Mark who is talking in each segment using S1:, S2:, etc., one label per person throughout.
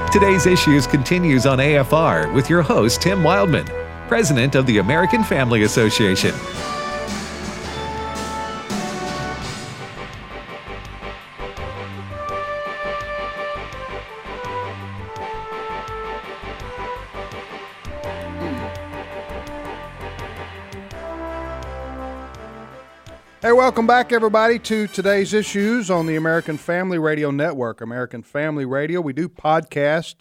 S1: Today's Issues continues on AFR with your host, Tim Wildman, President of the American Family Association.
S2: Hey, welcome back, everybody, to today's Issues on the American Family Radio Network. American Family Radio. We do podcast.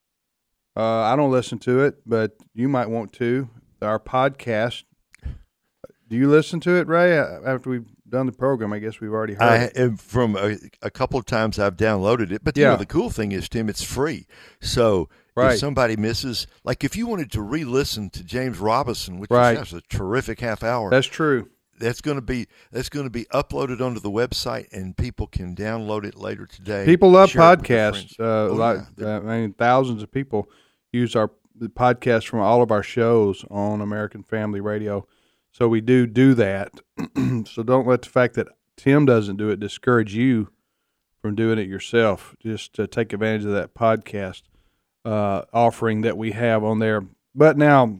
S2: I don't listen to it, but you might want to. Our podcast. Do you listen to it, Ray? After we've done the program, I guess we've already heard it.
S3: From a couple of times I've downloaded it. But you know, the cool thing is, Tim, it's free. So if somebody misses, like if you wanted to re-listen to James Robison, which is a terrific half hour.
S2: That's true.
S3: That's going to be uploaded onto the website, and people can download it later today.
S2: People love podcasts. I mean, thousands of people use our podcast from all of our shows on American Family Radio. So we do that. So don't let the fact that Tim doesn't do it discourage you from doing it yourself. Just take advantage of that podcast offering that we have on there. But now.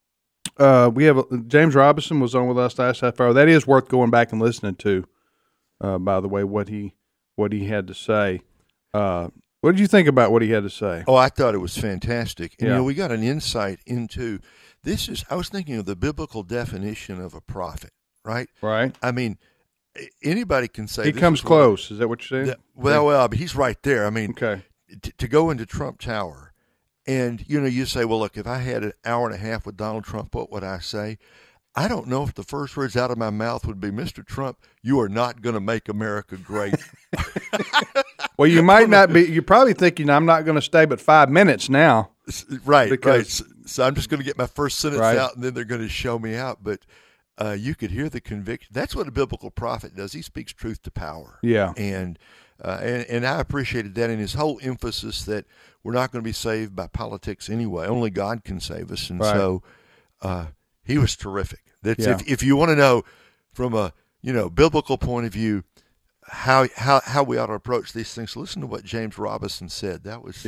S2: We have James Robison was on with us last half hour. That is worth going back and listening to. By the way, what he had to say. What did you think about what he had to say?
S3: Oh, I thought it was fantastic. And, you know, we got an insight into this. I was thinking of the biblical definition of a prophet, right?
S2: Right.
S3: I mean, anybody can say
S2: he comes close. Is that what you're saying?
S3: Well, but he's right there. I mean,
S2: okay.
S3: To go into Trump Tower. And, you know, you say, well, look, if I had an hour and a half with Donald Trump, what would I say? I don't know if the first words out of my mouth would be, Mr. Trump, you are not going to make America great.
S2: Well, you might not be. You're probably thinking, I'm not going to stay but 5 minutes now.
S3: Right. So I'm just going to get my first sentence out, and then they're going to show me out. But you could hear the conviction. That's what a biblical prophet does. He speaks truth to power.
S2: Yeah.
S3: And I appreciated that, and his whole emphasis that we're not going to be saved by politics anyway. Only God can save us. And so he was terrific. That's if you want to know from a biblical point of view how we ought to approach these things, listen to what James Robison said. That would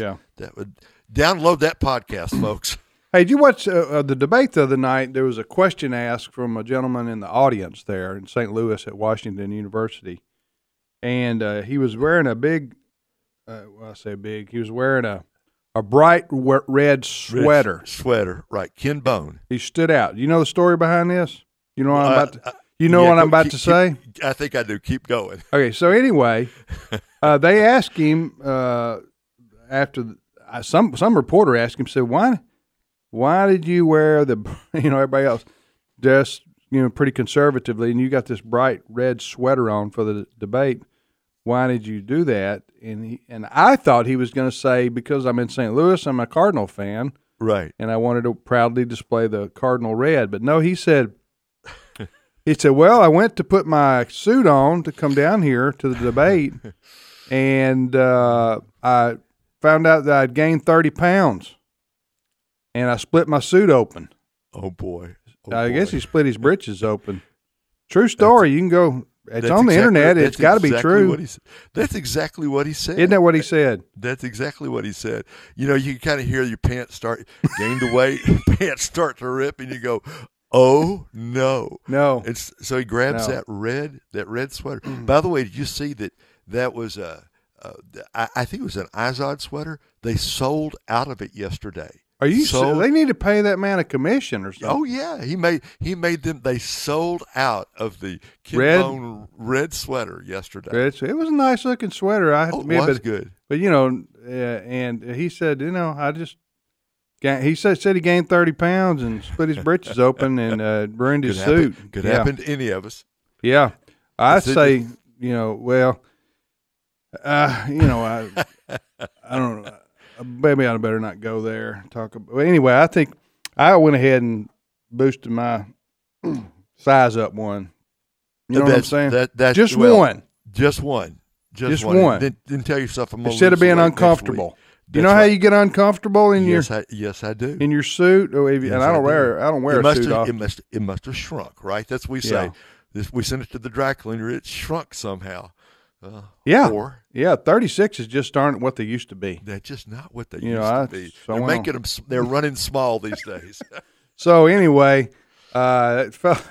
S3: download that podcast, folks.
S2: Hey, did you watch the debate the other night? There was a question asked from a gentleman in the audience there in St. Louis at Washington University. And he was wearing a big, I say big, he was wearing a bright red sweater.
S3: Sweater, right. Ken Bone.
S2: He stood out. You know the story behind this? You know what I'm about to, what I'm about to say?
S3: I think I do. Keep going.
S2: Okay, so anyway, they asked him after, some reporter asked him, said, why did you wear the, everybody else dressed, pretty conservatively, and you got this bright red sweater on for the debate. Why did you do that? And I thought he was going to say, because I'm in St. Louis, I'm a Cardinal fan.
S3: Right.
S2: And I wanted to proudly display the Cardinal red. But no, he said, well, I went to put my suit on to come down here to the debate, and I found out that I'd gained 30 pounds, and I split my suit open.
S3: Oh, boy.
S2: I guess he split his britches open. True story. You can go. It's on the internet. It's got to be true.
S3: That's exactly what he said.
S2: Isn't that what he said?
S3: That's exactly what he said. You can kind of hear your pants gain the weight, pants start to rip, and you go, oh, no.
S2: No.
S3: So he grabs that red sweater. By the way, did you see that was I think it was an Izod sweater? They sold out of it yesterday.
S2: Are you so? They need to pay that man a commission or something.
S3: Oh yeah, he made them. They sold out of the Ken Bone red sweater yesterday.
S2: It was a nice looking sweater. I have to admit,
S3: it was good.
S2: But and he said, I just. He said he gained 30 pounds and split his britches open and ruined his suit.
S3: Could happen to any of us.
S2: Yeah, I say, I don't know. Maybe I better not go there and talk about. Well, anyway, I think I went ahead and boosted my size up one. You know what I'm saying?
S3: That's
S2: just one.
S3: Just one. Then tell yourself I'm
S2: instead of being uncomfortable. You know how you get uncomfortable in
S3: yes, I do.
S2: In your suit, and I don't wear a suit off.
S3: It must have shrunk, right? That's what we say. We sent it to the dry cleaner. It shrunk somehow.
S2: Yeah.
S3: 4.
S2: Yeah, 36 is just aren't what they used to be.
S3: They're just not what they used to be.
S2: So
S3: they're making them. They're running small these days.
S2: So anyway, I thought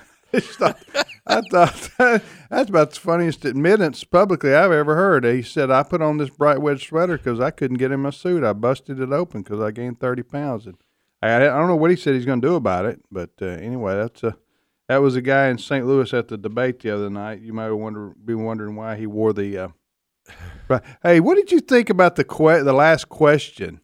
S2: that's about the funniest admittance publicly I've ever heard. He said, I put on this bright red sweater because I couldn't get in my suit. I busted it open because I gained 30 pounds. And I don't know what he said he's going to do about it, but anyway, that was a guy in St. Louis at the debate the other night. You might be wondering why he wore the But hey, what did you think about the last question?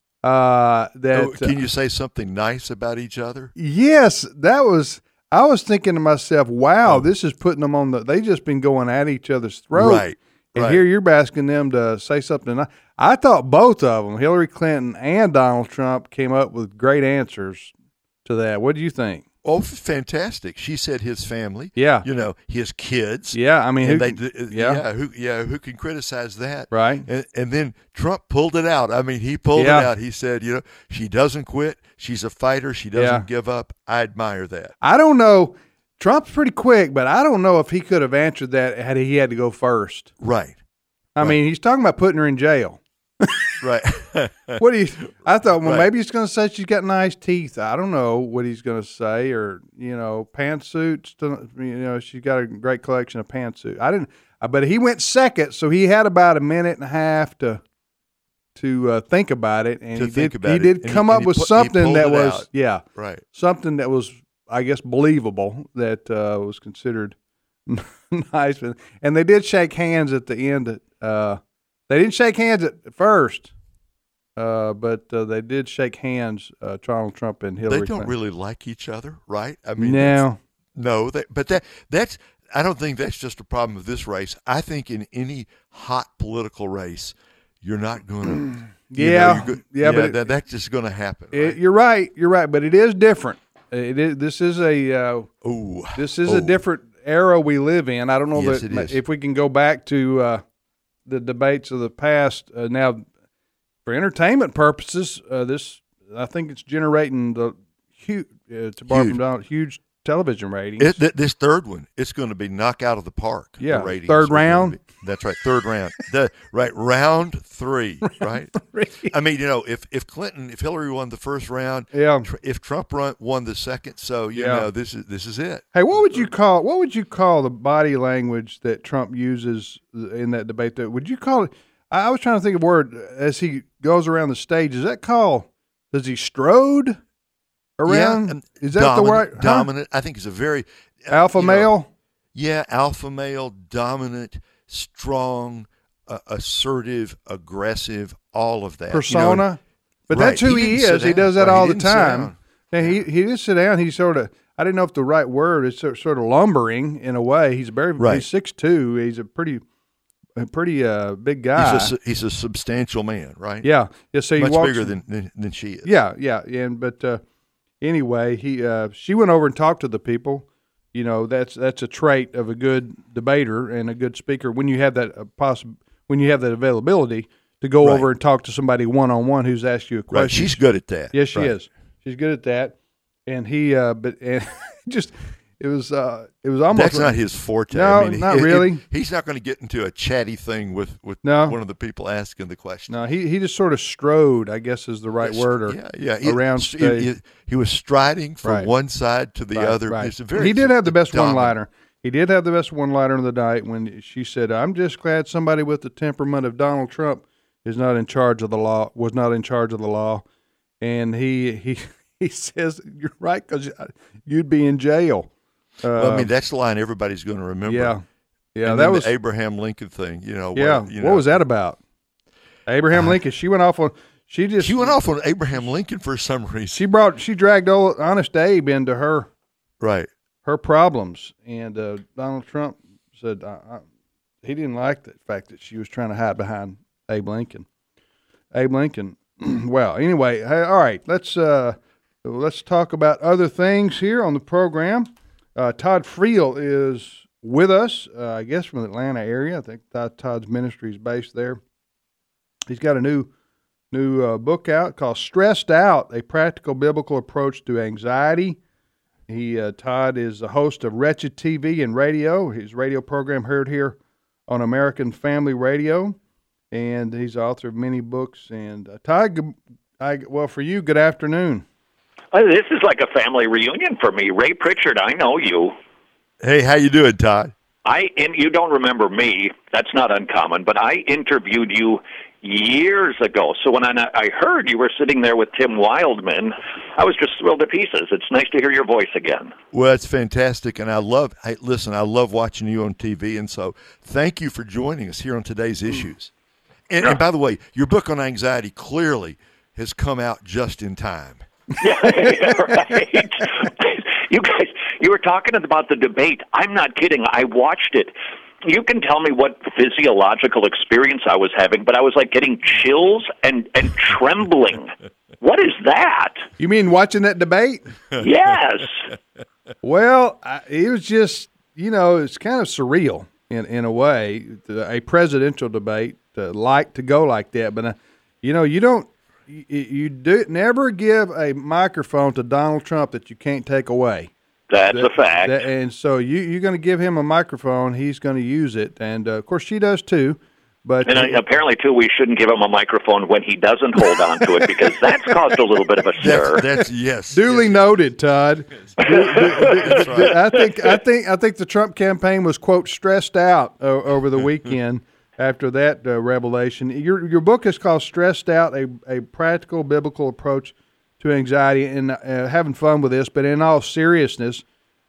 S3: Can you say something nice about each other?
S2: Yes, that was. I was thinking to myself, wow, this is putting them on they just been going at each other's throat.
S3: Right.
S2: And here you're asking them to say something. I thought both of them, Hillary Clinton and Donald Trump, came up with great answers to that. What do you think?
S3: Oh, fantastic! She said his family.
S2: Yeah.
S3: His kids.
S2: Yeah, I mean,
S3: who can criticize that?
S2: Right.
S3: And then Trump pulled it out. I mean, he pulled it out. He said, she doesn't quit. She's a fighter. She doesn't give up. I admire that.
S2: I don't know. Trump's pretty quick, but I don't know if he could have answered that had he had to go first.
S3: Right.
S2: I mean, he's talking about putting her in jail.
S3: Right.
S2: What do you? I thought, maybe he's going to say she's got nice teeth. I don't know what he's going to say, or pantsuits. She's got a great collection of pantsuits. I didn't, but he went second, so he had about a minute and a half to think about it, and he did come up with something that was
S3: right,
S2: something that was, I guess, believable, that was considered nice, and they did shake hands at the end. They didn't shake hands at first, but they did shake hands, Donald Trump and Hillary Clinton.
S3: They don't really like each other, right? I mean, that's I don't think that's just a problem of this race. I think in any hot political race, you're not going to. But that's just going to happen. Right?
S2: You're right, but it is different. This is a different era we live in. I don't know if we can go back to the debates of the past. Now, for entertainment purposes, this, I think it's generating the huge television ratings.
S3: This third one, it's going to be knock out of the park.
S2: Yeah,
S3: the ratings
S2: third round.
S3: That's right, third round. Round 3, right? I mean, if Hillary won the first round, if Trump won the second, so this is it.
S2: Hey, what would you call the body language that Trump uses in that debate? Would you call it? I was trying to think of a word as he goes around the stage. Does he strode around?
S3: Yeah,
S2: is that the word?
S3: Dominant. I think it's a very
S2: alpha male.
S3: Yeah, alpha male, dominant, strong, assertive, aggressive, all of that.
S2: Persona. But that's who he is. He does that all the time. And he didn't sit down. He sort of, I didn't know if the right word is sort of lumbering in a way. He's he's 6'2". He's a pretty big guy.
S3: He's a substantial man, right?
S2: Yeah. So he
S3: much
S2: walks,
S3: bigger than she is.
S2: Yeah. But anyway, she went over and talked to the people. That's a trait of a good debater and a good speaker when you have that when you have that availability to go over and talk to somebody one-on-one who's asked you a question.
S3: Right. She's good at that.
S2: Yes, she is. She's good at that. And it was almost.
S3: That's not his forte.
S2: No, not really.
S3: He's not going to get into a chatty thing with one of the people asking the question.
S2: No, he just sort of strode, I guess is the right word, around stage.
S3: He was striding from one side to the other.
S2: Right. He did have the best one-liner. He did have the best one-liner of the night when she said, "I'm just glad somebody with the temperament of Donald Trump is not in charge of the law. Was not in charge of the law," and he says, "You're right, because you'd be in jail."
S3: I mean, that's the line everybody's going to remember.
S2: Yeah.
S3: And
S2: that was
S3: the Abraham Lincoln thing.
S2: What was that about? Abraham Lincoln. She went off on. She
S3: went off on Abraham Lincoln for some reason.
S2: She dragged old Honest Abe into her problems, and Donald Trump said he didn't like the fact that she was trying to hide behind Abe Lincoln. Well, anyway, hey, all right, let's talk about other things here on the program. Todd Friel is with us, I guess from the Atlanta area. I think Todd's ministry is based there. He's got a new book out called Stressed Out, A Practical Biblical Approach to Anxiety. Todd is the host of Wretched TV and radio. His radio program heard here on American Family Radio, and he's the author of many books. And Todd, well, for you, good afternoon.
S4: This is like a family reunion for me. Ray Pritchard, I know you.
S3: Hey, how you doing, Todd?
S4: You don't remember me. That's not uncommon, but I interviewed you years ago. So when I heard you were sitting there with Tim Wildman, I was just thrilled to pieces. It's nice to hear your voice again.
S3: Well, it's fantastic, and I love watching you on TV, and so thank you for joining us here on Today's Issues. And by the way, your book on anxiety clearly has come out just in time.
S4: Yeah, right. You guys, you were talking about the debate. I'm not kidding. I watched it. You can tell me what physiological experience I was having, but I was like getting chills and trembling. What is that?
S2: You mean watching that debate?
S4: Yes.
S2: Well, it was just, it's kind of surreal in a way, a presidential debate to go like that. But, you never give a microphone to Donald Trump that you can't take away.
S4: That's a fact.
S2: And so you're going to give him a microphone, he's going to use it. And, of course, she does too. But
S4: apparently, too, we shouldn't give him a microphone when he doesn't hold on to it, because that's caused a little bit of a stir.
S3: Yes.
S2: Duly noted, Todd.
S3: That's right.
S2: I think the Trump campaign was, quote, stressed out over the weekend after that revelation. Your book is called Stressed Out, a practical biblical approach to anxiety, and having fun with this, but in all seriousness,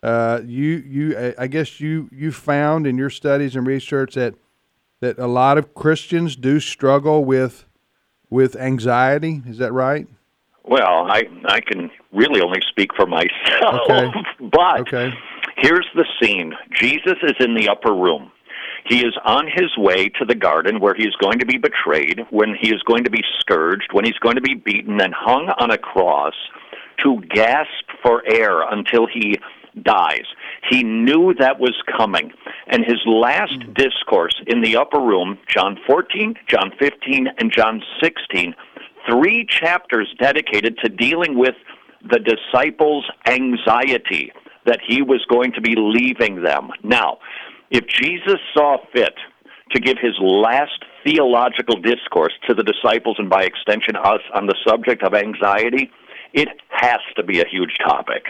S2: I guess you found in your studies and research that a lot of Christians do struggle with anxiety. Is that right?
S4: Well, I can really only speak for myself,
S2: okay.
S4: But
S2: okay.
S4: Here's the scene. Jesus is in the upper room. He is on his way to the garden where he is going to be betrayed, when he is going to be scourged, when he's going to be beaten and hung on a cross to gasp for air until he dies. He knew that was coming. And his last discourse in the upper room, John 14, John 15, and John 16, 3 chapters dedicated to dealing with the disciples' anxiety that he was going to be leaving them. Now, if Jesus saw fit to give his last theological discourse to the disciples, and by extension us, on the subject of anxiety, it has to be a huge topic.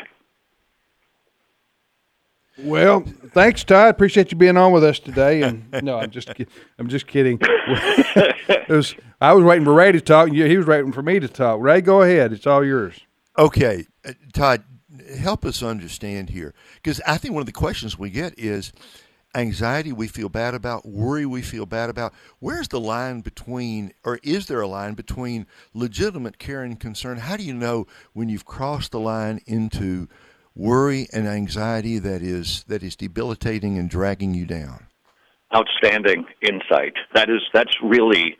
S2: Well, thanks, Todd. Appreciate you being on with us today. And no, I'm just kidding. I was waiting for Ray to talk, and he was waiting for me to talk. Ray, go ahead. It's all yours.
S3: Okay, Todd, help us understand here, because I think one of the questions we get is anxiety we feel bad about, worry we feel bad about. Where's the line between, or is there a line between legitimate care and concern? How do you know when you've crossed the line into worry and anxiety that is debilitating and dragging you down?
S4: Outstanding insight. That's really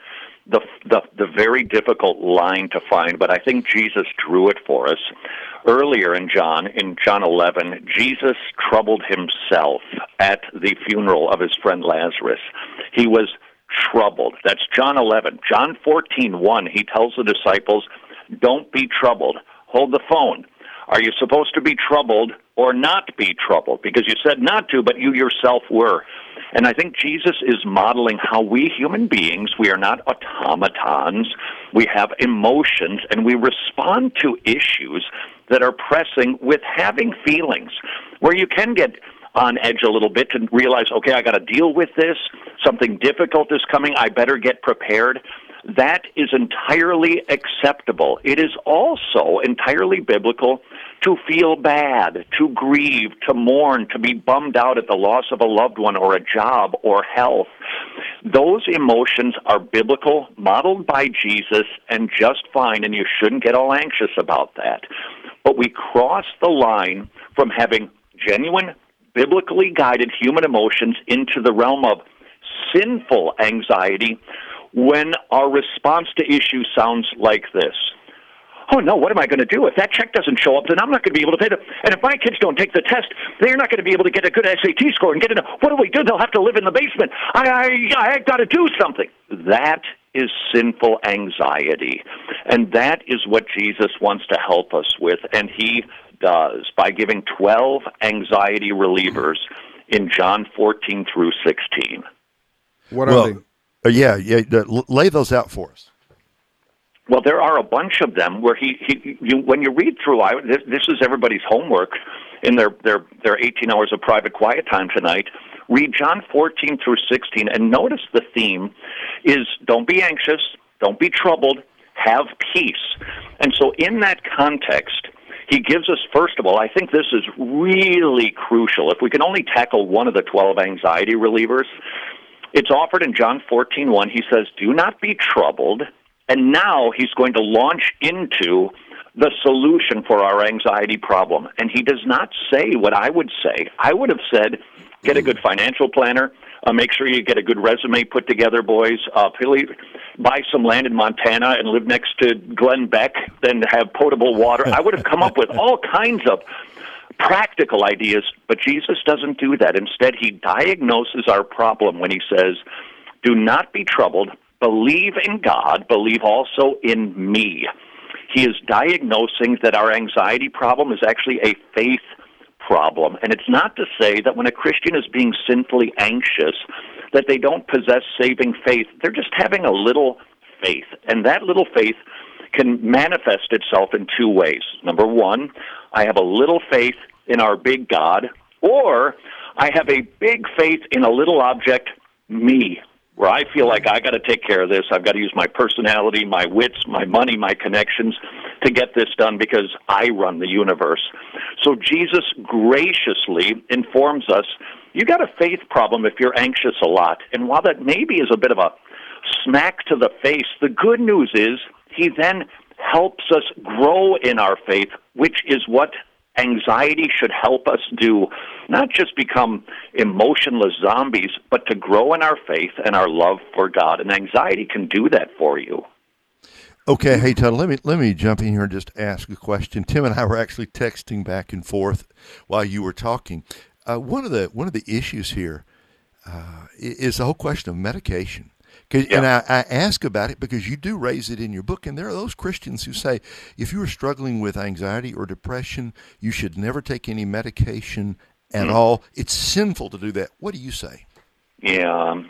S4: the very difficult line to find, but I think Jesus drew it for us. Earlier in John 11, Jesus troubled himself at the funeral of his friend Lazarus. He was troubled. That's John 11. John 14:1, he tells the disciples, don't be troubled. Hold the phone. Are you supposed to be troubled or not be troubled? Because you said not to, but you yourself were. And I think Jesus is modeling how we human beings, we are not automatons. We have emotions, and we respond to issues that are pressing with having feelings, where you can get on edge a little bit to realize, okay, I got to deal with this. Something difficult is coming. I better get prepared. That is entirely acceptable. It is also entirely biblical to feel bad, to grieve, to mourn, to be bummed out at the loss of a loved one or a job or health. Those emotions are biblical, modeled by Jesus, and just fine, and you shouldn't get all anxious about that. But we cross the line from having genuine, biblically guided human emotions into the realm of sinful anxiety when our response to issues sounds like this. Oh, no, what am I going to do? If that check doesn't show up, then I'm not going to be able to pay them. And if my kids don't take the test, they're not going to be able to get a good SAT score and get in. What do we do? They'll have to live in the basement. I got to do something. That is sinful anxiety. And that is what Jesus wants to help us with, and he does, by giving 12 anxiety relievers in John 14 through 16.
S2: What are they?
S3: Lay those out for us.
S4: Well, there are a bunch of them where when you read through, this is everybody's homework in their 18 hours of private quiet time tonight. Read John 14 through 16 and notice the theme is don't be anxious, don't be troubled, have peace. And so in that context, he gives us, first of all, I think this is really crucial. If we can only tackle one of the 12 anxiety relievers, it's offered in John 14:1. He says, do not be troubled. And now he's going to launch into the solution for our anxiety problem. And he does not say what I would say. I would have said, get a good financial planner. Make sure you get a good resume put together, boys. Buy some land in Montana and live next to Glenn Beck, then have potable water. I would have come up with all kinds of practical ideas, but Jesus doesn't do that. Instead, he diagnoses our problem when he says, do not be troubled. Believe in God, believe also in me. He is diagnosing that our anxiety problem is actually a faith problem. And it's not to say that when a Christian is being sinfully anxious, that they don't possess saving faith. They're just having a little faith. And that little faith can manifest itself in two ways. Number one, I have a little faith in our big God, or I have a big faith in a little object, me, where I feel like I got to take care of this. I've got to use my personality, my wits, my money, my connections to get this done because I run the universe. So Jesus graciously informs us, you got a faith problem if you're anxious a lot. And while that maybe is a bit of a smack to the face, the good news is he then helps us grow in our faith, which is what anxiety should help us do, not just become emotionless zombies, but to grow in our faith and our love for God. And anxiety can do that for you.
S3: Okay, hey Todd, let me jump in here and just ask a question. Tim and I were actually texting back and forth while you were talking. One of the issues here is the whole question of medication. And I ask about it because you do raise it in your book, and there are those Christians who say if you are struggling with anxiety or depression, you should never take any medication at all. It's sinful to do that. What do you say?
S4: Yeah,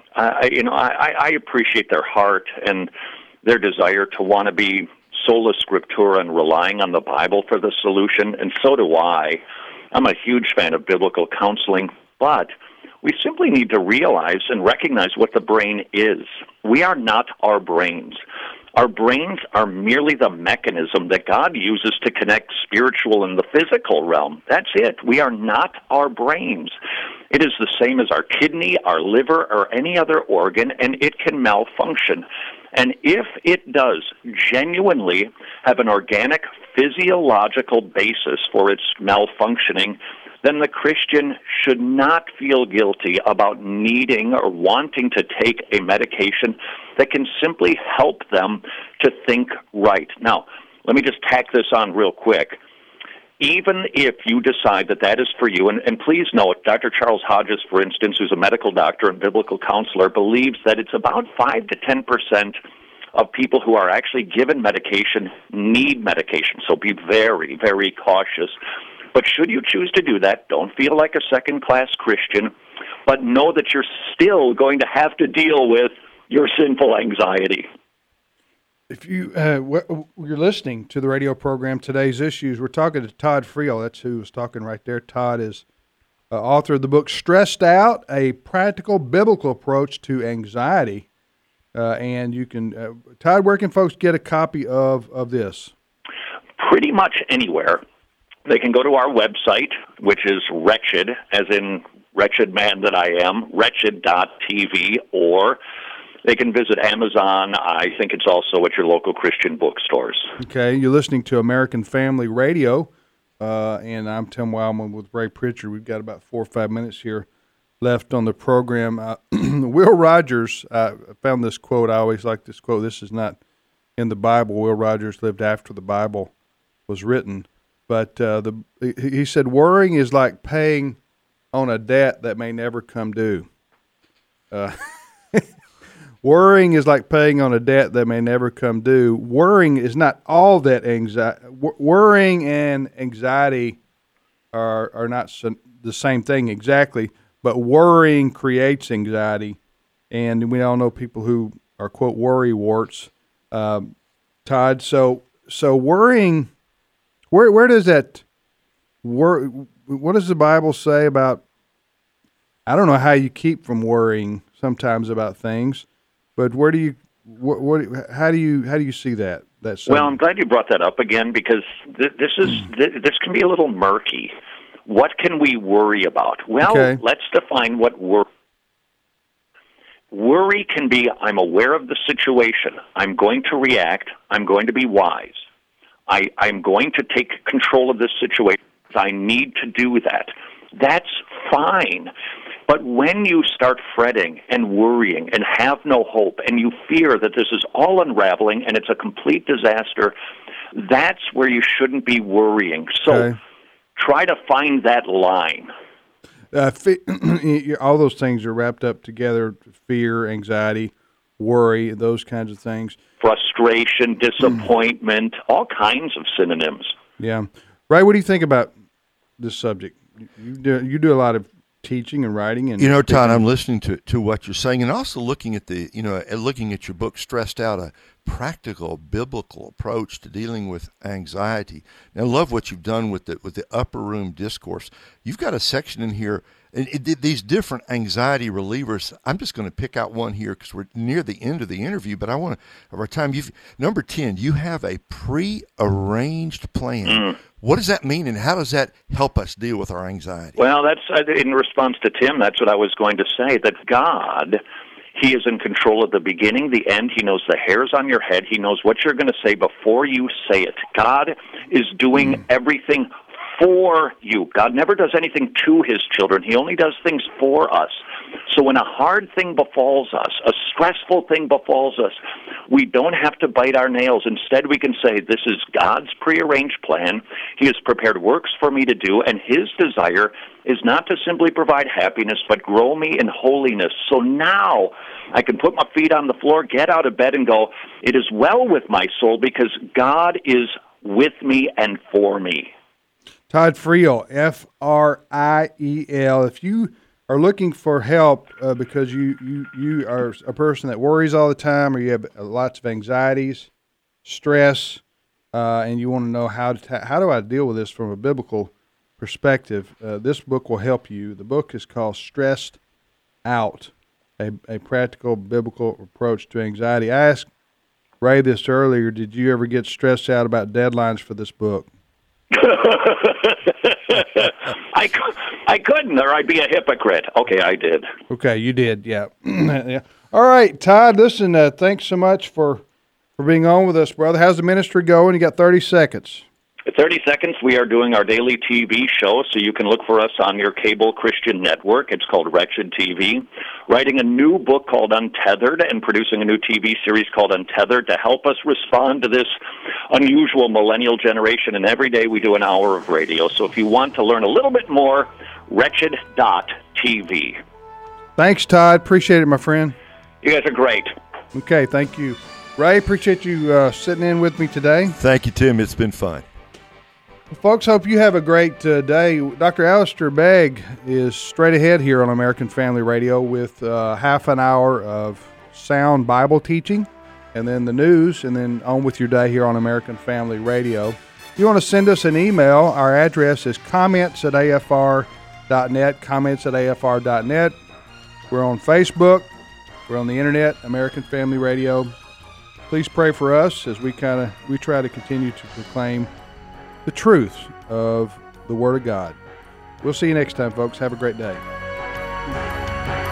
S4: I appreciate their heart and their desire to want to be sola scriptura and relying on the Bible for the solution, and so do I. I'm a huge fan of biblical counseling, but we simply need to realize and recognize what the brain is. We are not our brains. Our brains are merely the mechanism that God uses to connect spiritual and the physical realm. That's it. We are not our brains. It is the same as our kidney, our liver, or any other organ, and it can malfunction. And if it does genuinely have an organic physiological basis for its malfunctioning, then the Christian should not feel guilty about needing or wanting to take a medication that can simply help them to think right. Now, let me just tack this on real quick. Even if you decide that that is for you, and please note, Dr. Charles Hodges, for instance, who's a medical doctor and biblical counselor, believes that it's about 5 to 10% of people who are actually given medication need medication. So be very, very cautious. But should you choose to do that, don't feel like a second-class Christian, but know that you're still going to have to deal with your sinful anxiety.
S2: If you're listening to the radio program Today's Issues, we're talking to Todd Friel. That's who was talking right there. Todd is author of the book Stressed Out, A Practical Biblical Approach to Anxiety. And you can, Todd, where can folks get a copy of this?
S4: Pretty much anywhere. They can go to our website, which is Wretched, as in wretched man that I am, wretched.tv, or they can visit Amazon. I think it's also at your local Christian bookstores. Okay,
S2: you're listening to American Family Radio, and I'm Tim Wildman with Ray Pritchard. We've got about 4 or 5 minutes here left on the program. Will Rogers, I found this quote. I always like this quote. This is not in the Bible. Will Rogers lived after the Bible was written. But he said, worrying is like paying on a debt that may never come due. Worrying is like paying on a debt that may never come due. Worrying is not all that anxiety. Worrying and anxiety are not the same thing exactly, but worrying creates anxiety, and we all know people who are, quote, worry warts. Todd, so worrying, where does that worry? What does the Bible say about? I don't know how you keep from worrying sometimes about things, but where do you? How do you see that?
S4: Well, I'm glad you brought that up again, because this can be a little murky. What can we worry about? Well, let's define what worry. Worry can be, I'm aware of the situation. I'm going to react. I'm going to be wise. I'm going to take control of this situation. I need to do that. That's fine. But when you start fretting and worrying and have no hope, and you fear that this is all unraveling and it's a complete disaster, that's where you shouldn't be worrying. So try to find that line.
S2: All those things are wrapped up together: fear, anxiety, worry, those kinds of things.
S4: Frustration, disappointment, all kinds of synonyms.
S2: Yeah. Ray, what do you think about this subject? You do a lot of teaching and writing, and
S3: Todd, I'm listening to what you're saying, and also looking at looking at your book, Stressed Out, a practical biblical approach to dealing with anxiety. And I love what you've done with the upper room discourse. You've got a section in here, and these different anxiety relievers. I'm just going to pick out one here because we're near the end of the interview, but I want to, of our time, number 10, you have a pre-arranged plan. What does that mean, and how does that help us deal with our anxiety?
S4: Well, that's in response to Tim. That's what I was going to say, that God, He is in control of the beginning, the end. He knows the hairs on your head. He knows what you're going to say before you say it. God is doing everything for you. God never does anything to His children. He only does things for us. So when a hard thing befalls us, a stressful thing befalls us, we don't have to bite our nails. Instead, we can say, this is God's prearranged plan. He has prepared works for me to do, and His desire is not to simply provide happiness, but grow me in holiness. So now I can put my feet on the floor, get out of bed, and go, it is well with my soul, because God is with me and for me.
S2: Todd Friel, Friel. If you are looking for help because you are a person that worries all the time, or you have lots of anxieties, stress, and you want to know how do I deal with this from a biblical perspective, this book will help you. The book is called Stressed Out, a practical biblical approach to anxiety. I asked Ray this earlier, did you ever get stressed out about deadlines for this book?
S4: I couldn't, or I'd be a hypocrite. Okay, I did.
S2: Okay, you did, yeah. Yeah. All right, Todd, listen, thanks so much for being on with us, brother. How's the ministry going? You got 30 seconds.
S4: 30 seconds, we are doing our daily TV show, so you can look for us on your cable Christian network. It's called Wretched TV. Writing a new book called Untethered, and producing a new TV series called Untethered to help us respond to this unusual millennial generation. And every day we do an hour of radio. So if you want to learn a little bit more, wretched.tv.
S2: Thanks, Todd. Appreciate it, my friend.
S4: You guys are great.
S2: Okay, thank you. Ray, appreciate you sitting in with me today.
S3: Thank you, Tim. It's been fun.
S2: Well, folks, hope you have a great day. Dr. Alistair Begg is straight ahead here on American Family Radio with half an hour of sound Bible teaching, and then the news, and then on with your day here on American Family Radio. If you want to send us an email, our address is comments@afr.net, comments@afr.net. We're on Facebook. We're on the internet, American Family Radio. Please pray for us as we try to continue to proclaim the truth of the Word of God. We'll see you next time, folks. Have a great day.